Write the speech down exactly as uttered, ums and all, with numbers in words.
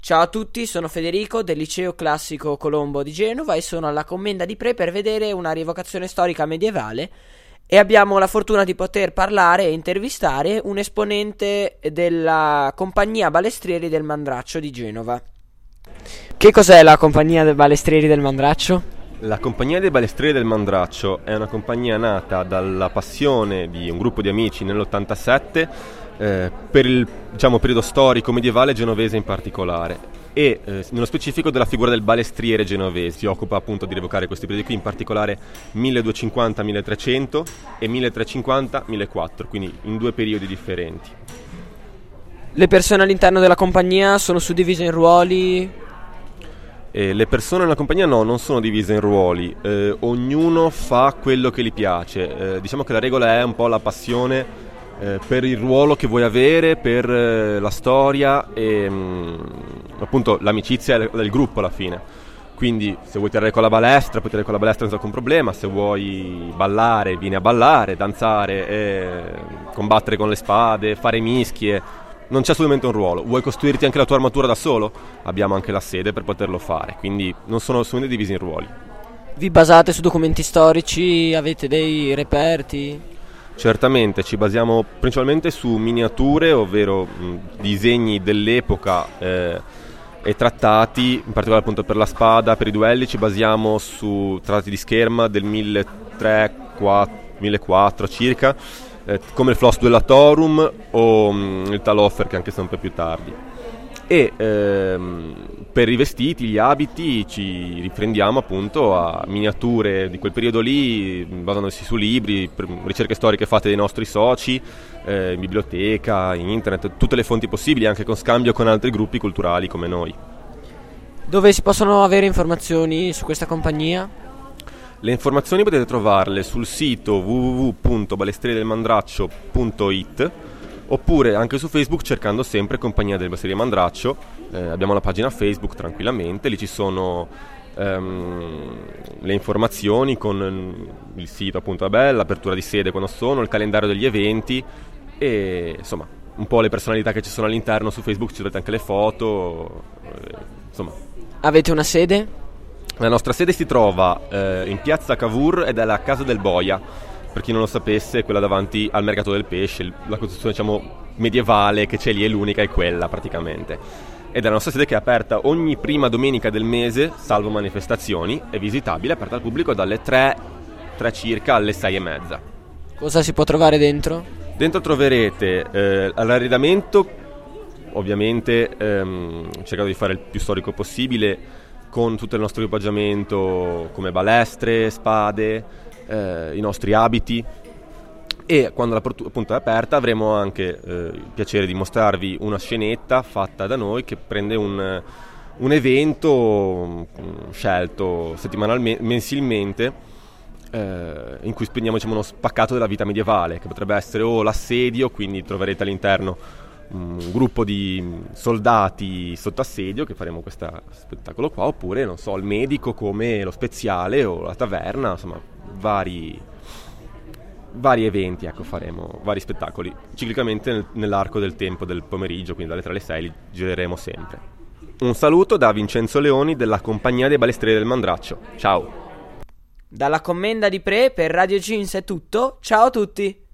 Ciao a tutti, sono Federico del Liceo Classico Colombo di Genova e sono alla Commenda di Pre per vedere una rievocazione storica medievale e abbiamo la fortuna di poter parlare e intervistare un esponente della Compagnia Balestrieri del Mandraccio di Genova. Che cos'è la Compagnia dei Balestrieri del Mandraccio? La Compagnia dei Balestrieri del Mandraccio è una compagnia nata dalla passione di un gruppo di amici nell'ottantasette eh, per il diciamo, periodo storico medievale genovese in particolare e eh, nello specifico della figura del balestriere genovese. Si occupa appunto di rievocare questi periodi qui, in particolare milleduecentocinquanta milletrecento e milletrecentocinquanta millequattrocento, quindi in due periodi differenti. Le persone all'interno della compagnia sono suddivise in ruoli? Eh, le persone nella compagnia no, non sono divise in ruoli, eh, ognuno fa quello che gli piace. Eh, diciamo che la regola è un po' la passione eh, per il ruolo che vuoi avere, per eh, la storia e mh, appunto l'amicizia del, del gruppo alla fine. Quindi se vuoi tirare con la balestra, puoi tirare con la balestra senza alcun problema, se vuoi ballare vieni a ballare, danzare, eh, combattere con le spade, fare mischie. Non c'è assolutamente un ruolo. Vuoi costruirti anche la tua armatura da solo? Abbiamo anche la sede per poterlo fare, quindi non sono assolutamente divisi in ruoli. Vi basate su documenti storici? Avete dei reperti? Certamente, ci basiamo principalmente su miniature, ovvero mh, disegni dell'epoca eh, e trattati, in particolare appunto per la spada, per i duelli ci basiamo su trattati di scherma del milletrecento millequattrocento circa, Eh, come il Flos Duellatorum o mh, il Taloffer, che anche se un po' più tardi. E ehm, per i vestiti, gli abiti ci riprendiamo appunto a miniature di quel periodo lì, basandosi su libri, ricerche storiche fatte dai nostri soci, eh, in biblioteca, in internet, tutte le fonti possibili, anche con scambio con altri gruppi culturali come noi. Dove si possono avere informazioni su questa compagnia? Le informazioni potete trovarle sul sito w w w punto balestrieri del mandraccio punto i t oppure anche su Facebook cercando sempre Compagnia del Balestrieri del Mandraccio. Eh, abbiamo la pagina Facebook tranquillamente, lì ci sono ehm, le informazioni con il sito appunto, vabbè, l'apertura di sede quando sono, il calendario degli eventi e insomma un po' le personalità che ci sono all'interno. Su Facebook ci trovate anche le foto, eh, insomma. Avete una sede? La nostra sede si trova eh, in piazza Cavour ed è la Casa del Boia, per chi non lo sapesse, quella davanti al mercato del pesce, la costruzione diciamo medievale che c'è lì è l'unica, è quella praticamente. Ed è la nostra sede che è aperta ogni prima domenica del mese, salvo manifestazioni, è visitabile, è aperta al pubblico dalle tre, tre circa alle sei e mezza. Cosa si può trovare dentro? Dentro troverete eh, l'arredamento, ovviamente ehm, cercato di fare il più storico possibile, con tutto il nostro equipaggiamento come balestre, spade, eh, i nostri abiti, e quando la portu- appunto è aperta avremo anche eh, il piacere di mostrarvi una scenetta fatta da noi che prende un, un evento um, scelto settimanalmente, mensilmente, eh, in cui spendiamo diciamo, uno spaccato della vita medievale, che potrebbe essere o l'assedio, quindi troverete all'interno un gruppo di soldati sotto assedio che faremo questo spettacolo qua, oppure non so, il medico come lo speziale o la taverna, insomma vari vari eventi, ecco, faremo vari spettacoli ciclicamente nel, nell'arco del tempo del pomeriggio, quindi dalle tre alle sei li gireremo sempre. Un saluto da Vincenzo Leoni della Compagnia dei Balestrieri del Mandraccio. Ciao. Dalla Commenda di Pre per Radio Jeans è tutto. Ciao a tutti.